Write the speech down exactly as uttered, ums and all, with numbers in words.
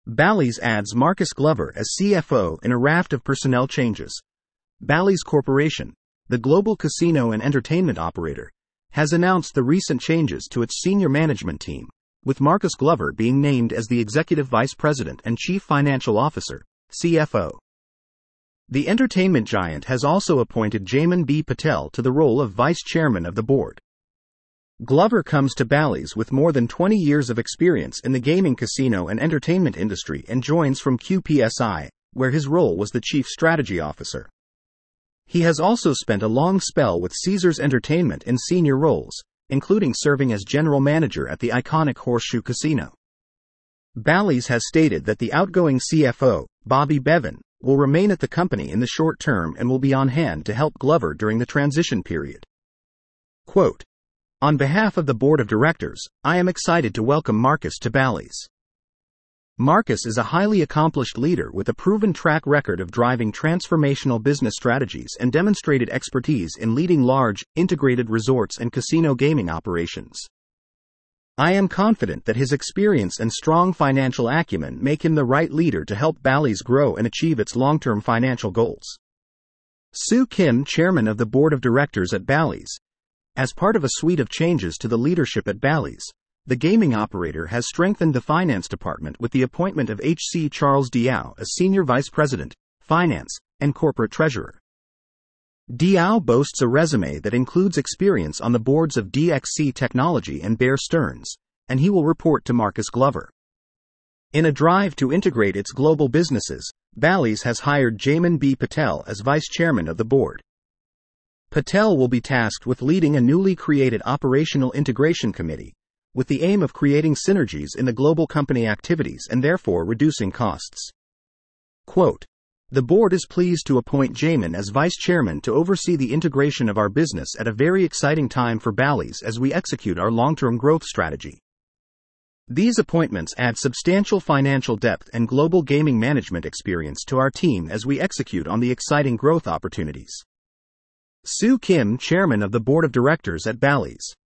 Bally's adds Marcus Glover as C F O in a raft of personnel changes. Bally's Corporation, the global casino and entertainment operator, has announced the recent changes to its senior management team, with Marcus Glover being named as the Executive Vice President and Chief Financial Officer, C F O. The entertainment giant has also appointed Jaymin B. Patel to the role of Vice Chairman of the Board. Glover comes to Bally's with more than twenty years of experience in the gaming, casino and entertainment industry and joins from Q P S I, where his role was the Chief Strategy Officer. He has also spent a long spell with Caesars Entertainment in senior roles, including serving as General Manager at the iconic Horseshoe Casino. Bally's has stated that the outgoing C F O, Bobby Bevan, will remain at the company in the short term and will be on hand to help Glover during the transition period. Quote, "On behalf of the Board of Directors, I am excited to welcome Marcus to Bally's. Marcus is a highly accomplished leader with a proven track record of driving transformational business strategies and demonstrated expertise in leading large, integrated resorts and casino gaming operations. I am confident that his experience and strong financial acumen make him the right leader to help Bally's grow and achieve its long-term financial goals." Soo Kim, Chairman of the Board of Directors at Bally's. As part of a suite of changes to the leadership at Bally's, the gaming operator has strengthened the finance department with the appointment of H C Charles Diao as Senior Vice President, Finance, and Corporate Treasurer. Diao boasts a resume that includes experience on the boards of D X C Technology and Bear Stearns, and he will report to Marcus Glover. In a drive to integrate its global businesses, Bally's has hired Jaymin B. Patel as Vice Chairman of the Board. Patel will be tasked with leading a newly created Operational Integration Committee, with the aim of creating synergies in the global company activities and therefore reducing costs. Quote, "The board is pleased to appoint Jaymin as Vice Chairman to oversee the integration of our business at a very exciting time for Bally's as we execute our long-term growth strategy. These appointments add substantial financial depth and global gaming management experience to our team as we execute on the exciting growth opportunities." Soo Kim, Chairman of the Board of Directors at Bally's.